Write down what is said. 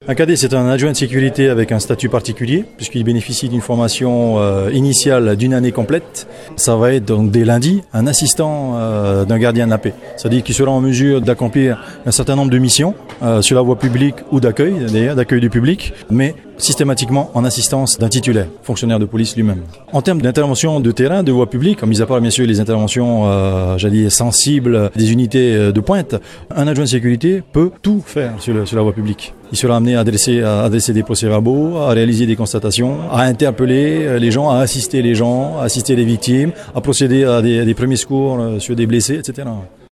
Un cadet, c'est un adjoint de sécurité avec un statut particulier, puisqu'il bénéficie d'une formation initiale d'une année complète. Ça va être donc dès lundi un assistant d'un gardien de la paix. C'est-à-dire qu'il sera en mesure d'accomplir un certain nombre de missions sur la voie publique ou d'accueil, d'ailleurs, d'accueil du public, mais systématiquement en assistance d'un titulaire, fonctionnaire de police lui-même. En termes d'intervention de terrain, de voie publique, mis à part bien sûr les interventions sensibles des unités de pointe, un adjoint de sécurité peut tout faire sur la voie publique. Il sera amené à adresser des procès-verbaux, à réaliser des constatations, à interpeller les gens, à assister les gens, à assister les victimes, à procéder à des premiers secours sur des blessés, etc.